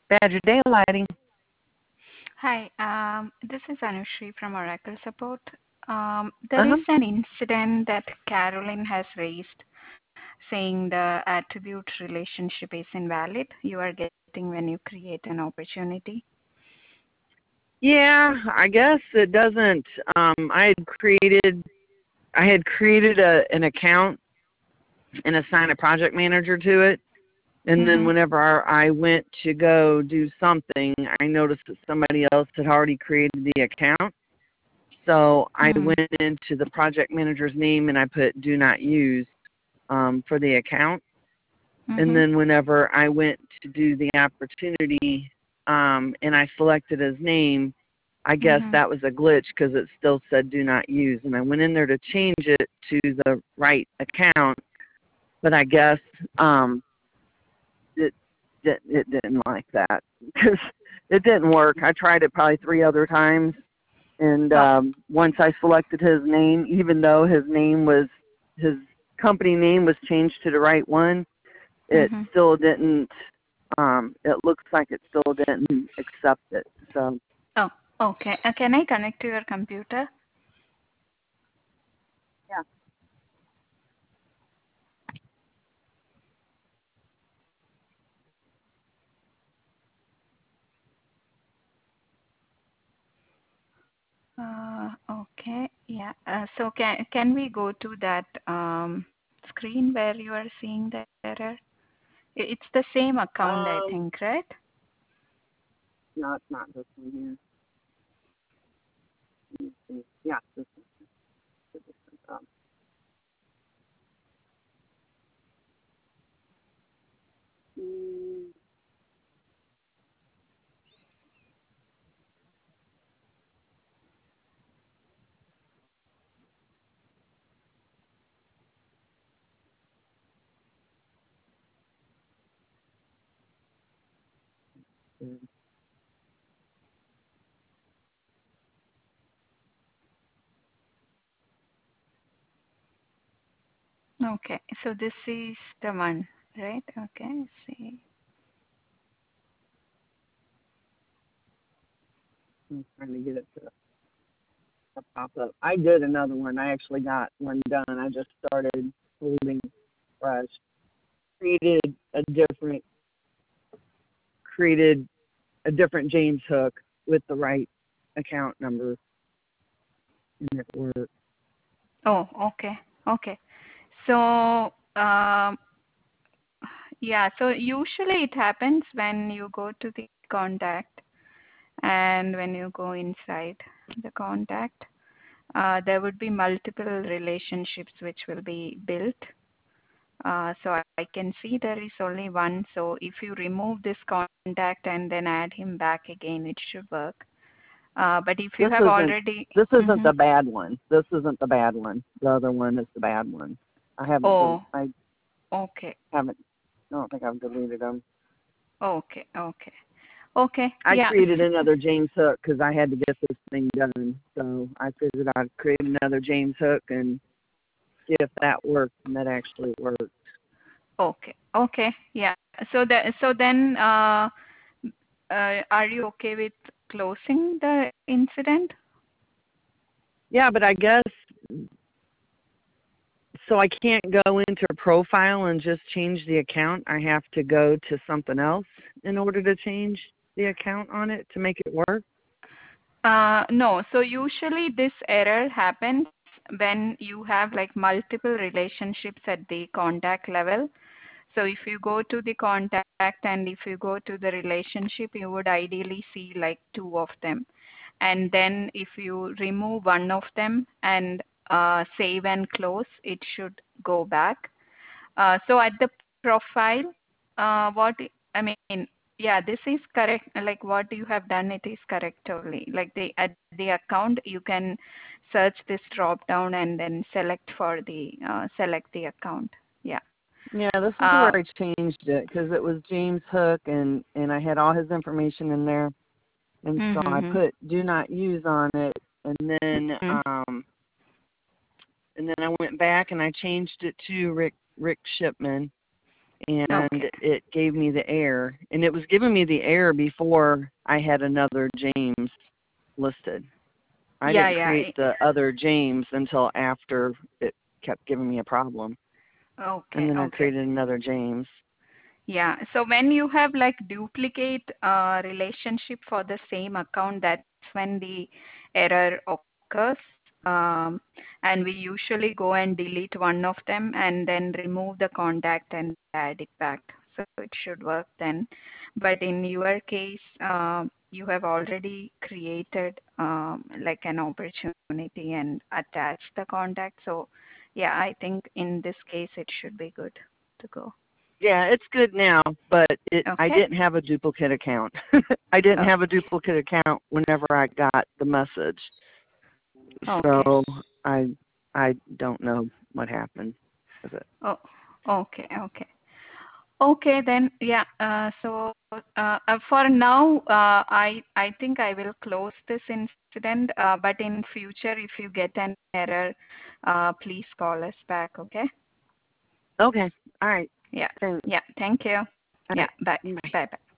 Badger Daylighting. Hi, this is Anushri from Oracle Support. There is Uh-huh. an incident that Caroline has raised saying the attribute relationship is invalid. You are getting when you create an opportunity. Yeah, I guess it doesn't. I had created an account and assigned a project manager to it. And then Mm-hmm. whenever I went to go do something, I noticed that somebody else had already created the account. So I Mm-hmm. went into the project manager's name and I put do not use for the account. And Mm-hmm. then whenever I went to do the opportunity and I selected his name, I guess Mm-hmm. that was a glitch because it still said do not use. And I went in there to change it to the right account, but I guess it, it didn't like that because it didn't work. I tried it probably 3 other times. And Oh, once I selected his name, even though his company name was changed to the right one, it mm-hmm. still didn't. It looks like it still didn't accept it. So Oh, okay. Can I connect to your computer? yeah. Okay. Yeah. So can we go to that screen where you are seeing the error? It's the same account, I Um, think, right? not this one here. Let me see. Yeah, this one. Mm, Okay. So this is the one, right? Okay. See. I'm trying to get it to pop up. I did another one. I actually got one done. I just started holding fresh. Created a different created a different James Hook with the right account number, and it worked. Oh, okay. Okay. So, yeah, so usually it happens when you go to the contact and when you go inside the contact, there would be multiple relationships which will be built. So I can see there is only one. So if you remove this contact and then add him back again, it should work. But if you This have isn't already, this isn't mm-hmm. the bad one. This isn't the bad one. The other one is the bad one. Oh, I okay, haven't. I don't think I've deleted them. okay, okay, okay, I yeah. created another James Hook because I had to get this thing done. So I figured I'd create another James Hook and see if that worked, and that actually worked. Okay, okay, yeah. So then, are you okay with closing the incident? Yeah, but I guess so. I can't go into profile and just change the account. I have to go to something else in order to change the account on it to make it work. No. So usually this error happens when you have like multiple relationships at the contact level. So if you go to the contact and if you go to the relationship, you would ideally see like two of them. And then if you remove one of them and save and close, it should go back. So at the profile, I mean, yeah, this is correct. Like what you have done, it is correct only. Like the at the account, you can search this drop down and then select the account. Yeah. Yeah, this is Uh, where I changed it because it was James Hook and I had all his information in there, and so I mm-hmm. put do not use on it, and then Mm. I went back and I changed it to Rick Shipman, and Okay. it gave me the error. And it was giving me the error before I had another James listed. I Yeah, didn't yeah. create the other James until after it kept giving me a problem. And Okay, then I okay. created another James. Yeah. So when you have like duplicate relationship for the same account, that's when the error occurs. Um, and we usually go and delete one of them and then remove the contact and add it back. So it should work then. But in your case, you have already created like an opportunity and attached the contact. So yeah, I think in this case it should be good to go. Yeah, it's good now, but I Okay. didn't have a duplicate account. I didn't have a Okay. duplicate account whenever I got the message. Okay. So I don't know what happened with it. Oh, okay. Okay. Okay, then, yeah. For now, I think I will close this incident. But in future, if you get an error, please call us back. Okay? Okay. All right. Yeah. Thanks. Yeah. Thank you. All Yeah. right. Bye. Bye. Bye. Bye.